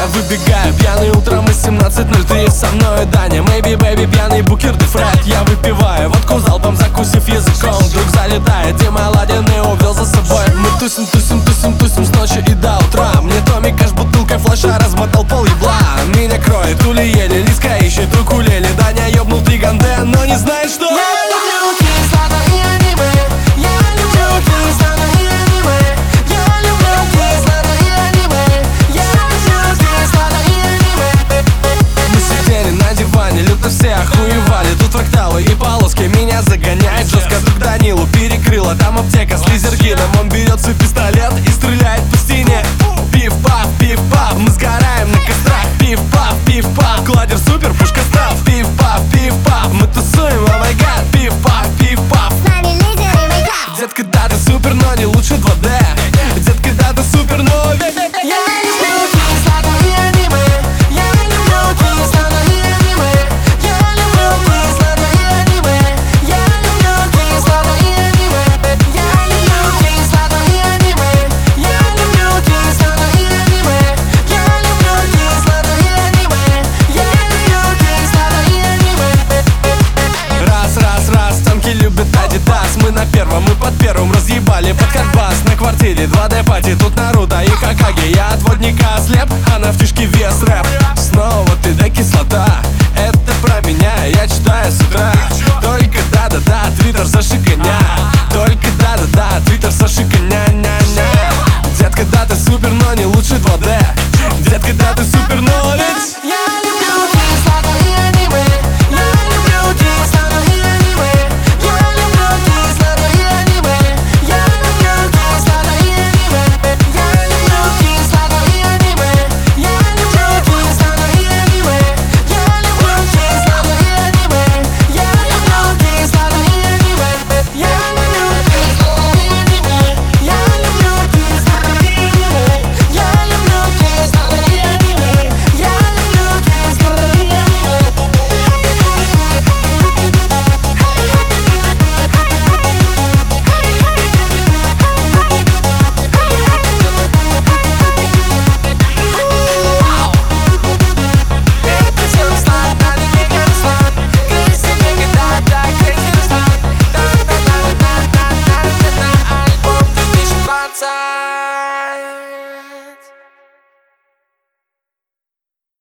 выбегаю пьяный утром из 17:03. Со мной Даня, maybe baby, пьяный Букер де Фред. Я выпиваю водку залпом, закусив языком. Вдруг залетает Дима Аладдин и увел за собой. Мы тусим, тусим, тусим, тусим с ночи и до утра. Мне Томик аж бутылкой флеша размотал пол ебла. Меня кроет улиели, Лиска ищет укулеле. Даня ёбнул триганде, но не знает, что Я люблю кислоту и аниме. Я люблю кислоту и аниме. Я люблю кислоту и аниме. Я люблю кислоту и аниме. Мы сидели на диване, люто все охуевали. Тут фракталы и полоски меня загоняет жестко. Вдруг Данилу перекрыло, там аптека с лизергином. Он берет свой пистолет и стреляет по стене. Пиф-паф, мы сгораем на кострах. Пиф-паф, кладер супер, пушка став. Пиф-паф, мы тусуем, о май гад. Пиф-паф, С нами лидер и мейкап. детка, да ты супер, но не лучше 2D. Детка, да ты супер, но Я люблю кислоту и аниме. Я люблю кислоту и аниме. Я люблю кислоту и аниме. Я люблю кислоту и аниме. Я люблю кислоту и аниме. Я люблю кислоту и аниме. Я люблю кислоту и аниме. Я люблю кислоту и аниме. Раз, танки любят Адидас. Мы на первом, мы под первым разъебали под карбас. На квартире 2D пати, тут Наруто и Хокаге. Я от водника слеп, а на втишке вес рэп. Снова